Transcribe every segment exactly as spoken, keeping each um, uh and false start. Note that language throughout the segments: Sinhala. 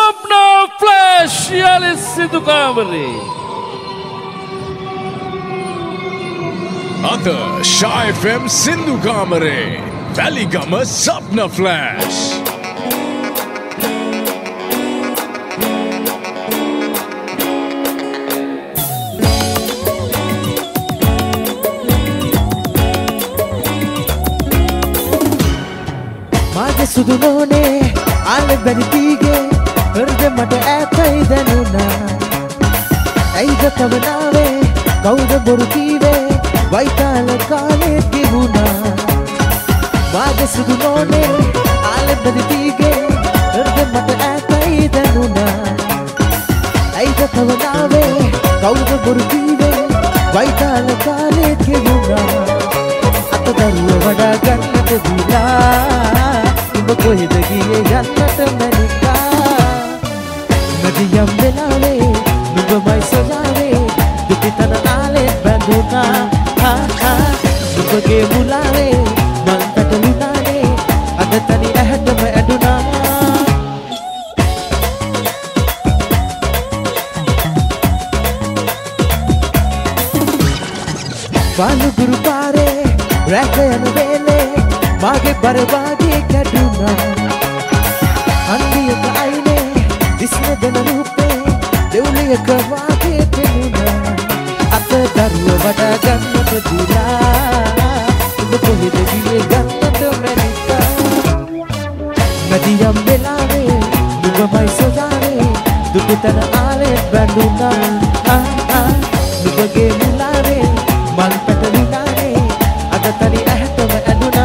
Sapna Flash Yalis Sidhu Kamare Ada Shah F M Sindhu Kamare Valigama Sapna Flash Mage sudu none ale bari tige herde mata ætai danuna aida kavanawe kauda boru kiwe waitala kale givuna Mage sudu none ale bari tige herde mata ætai danuna aida kavanawe kauda boru kiwe waitala kale givuna atadaruwa wada gannata dila කොහෙද ගියේ යන්නට මැනිකා නදියම් වෙලාවේ නුඹමයි සොයාවේ දුකිතන ආලේ බැඳුනා හා හා නුඹගේ මුලාවේ මල් පැටලුනානේ අද තනි ඇහැටම ඇඩුනා පාලු ගුරු පාරේ රැක යන වේලේ මාගේ බරවාගේ කැඩුනා අන්දියක අයිනේ දිස්න දෙන රූපේ දෙව්ලියක වාගේ පෙනුනා අත දරුව වඩා ගන්නට දුලා ඔබ කොහෙද ගියේ ගන්නට මැනිකා නදියම් වෙලාවේ නුඹමයි සොයාවේ දුකතන ආලේ බැඳුනා ආ ආ නුඹගේ මුලාවේ මල් පැටලුනානේ අද තනි ඇහැටම ඇදුනා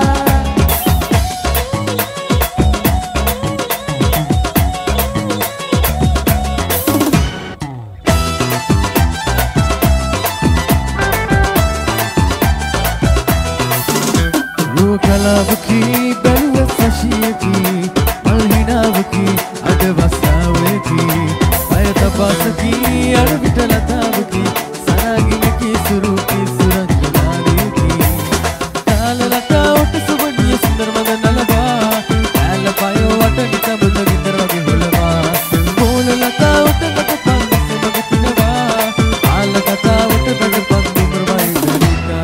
කලාවකි බැලුව සශියකි අල්හිනාවකි අද වස්සාවකි අය තපාසකි අරවිට ලතාවකි සරාගිනකි සුරුකි සුරංජනාදයකි තාල ලතාවට සුබනිය සුන්දර මද නලවා ඇල පයෝ වට නිතබුද ගින්දර වගේ හොලවා බෝල ලතාවට මට පන්දස මග පිනවා ආල කතාවට මට පන්දුමර වයිදරිකා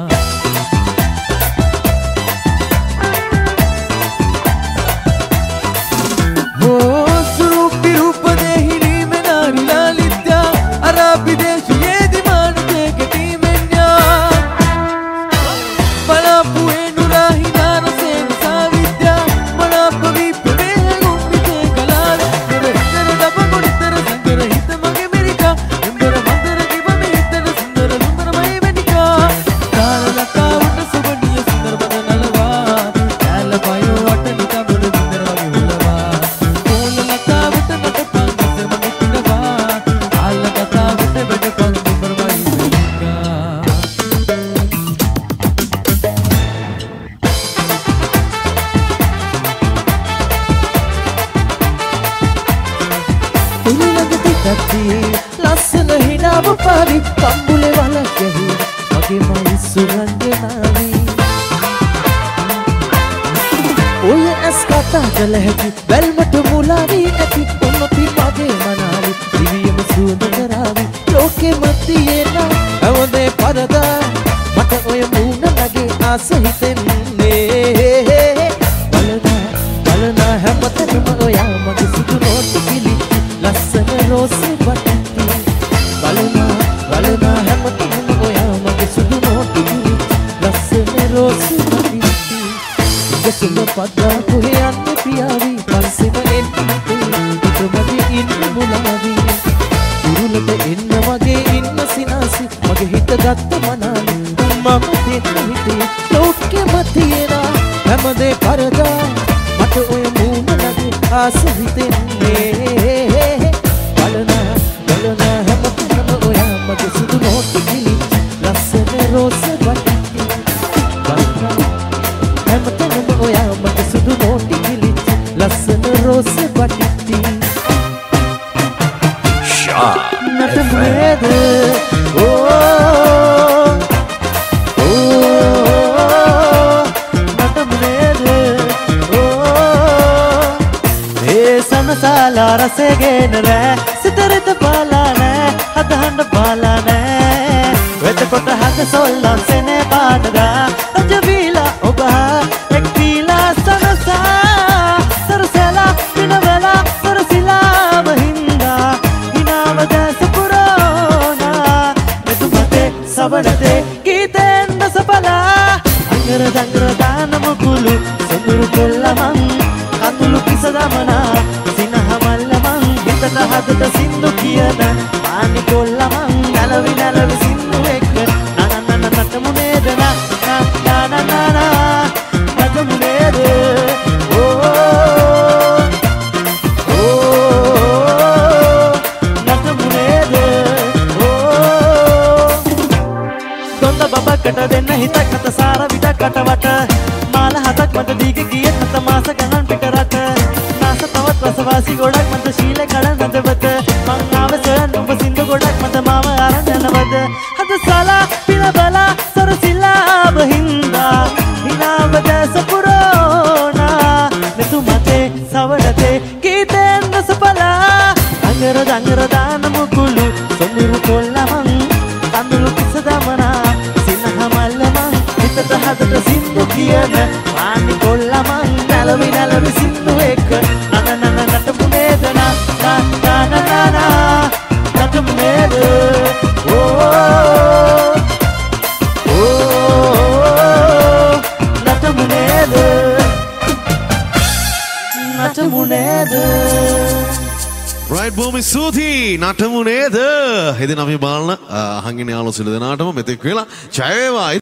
ලස්සන හිනාව පාවි කම්බුලේ වලක් ගැහි මගේ මයි සුරංජනාවි ඔය ඇස් කතා කළ හැකි බැල්මට මුලාවි ඇති උන්නති මගේ මනාවි දිවියම සුවඳ කරාවි ලෝකෙම තියෙන අවදේ පරදා මට ඔය මූණ නගේ ආස හිතෙන්නේ බලනා බලනා හැමතැනම ඔයා මගේ සුදු නෝට්ටු කිලි ලස්සන රෝසේ වට්ටි බලනා බලනා හැමතැනම ඔයා මගේ සුදු නෝට්ටු කිලි ලස්සන රෝසේ වට්ටි ඉගසුම පද්දා කොහේ යන්නේ පියාවි පන්සෙම එන්නේ හිතමගේ ඉන්න මුලාවි උරුලට එන්න වගේ ඉන්න සිනාසි මගේ හිත ගත්ත මනාලි මම දෙන්න හිතේ ලෝකෙම තියෙන හැමදේ පරදා මට ඔය මූණ නගේ ආස හිතෙන්නේ බලනා බලනා හැමතැනම ඔයා මගේ සුදු නෝට්ටු කිලි ලස්සන රෝස වට්ටි බලනා හැමතැනම ඔයා මගේ සුදු නෝට්ටු කිලි ලස්සන රෝස වට්ටි Shah නටමුවේද ඕ මසාලා රසගෙන රෑ සිතරිත බාලා නෑ හදහන්න බාලා නෑ වෙතකොට හද සොල්ලම් සෙනේ පානදා රජවීලා ඔබ එක් වීලා සනසා සරසලා පිනවලා සරසිලා බහින්දා හිනාව දැස පුරෝනා මෙතුමතේ සවනතේ ගීතෙන් දසපලා අංගර දංගර දාන මුකුළු සොඳුරු කොල්ලමන් කඳුළු කිස දමනා සිනහ මල්ලමන් හිතට හදට සින්දු කියන මානි කොල්ලමන් නැලවි නැලවි සින්දු එක්ක නනනන නටමුනේද නා නා නා නා නා නටමුනේද ඕ ඕ නටමුනේද ඕ දොන්ද බබකට දෙන්න හිතක් හත සාර විඩකට වට මාල හතක් මට දීග ගියත් හත මාස ගණන් පිට රට නාස තවත් රසවාසි ගොඩක් මට ශීල කඩන් හදවත මං ආව සොයන් ඔබ සින්දු ගොඩක් මට මාව අරන් යනවද හද සලා පින බලා සරසිලා බහින්දා හිනාව දැස පුරෝනා මෙතුමතේ සවනතේ ගීතෙන් රසපලා අංගර දංගර දාන මුකුළු සොඳුරු කොල්ලමන් කඳුළු කිස දමනා සිනහ මල්ලමන් හිතට හදට සින්දු කියන මානි කොල්ලමන් නැලවි නැලවි සින්දු එක්ක නනනන නටමුනේද නා නා නා නා නා නටමුනේද ඕ ඕ නටමුනේද නටමුනේද රයිට් බොහොම ස්තුතියි නටමු නේද? එදින අපි බලන අහගෙන යාළුවෝ සියලු දෙනාටම මෙතෙක් වෙලා ජය වේවා.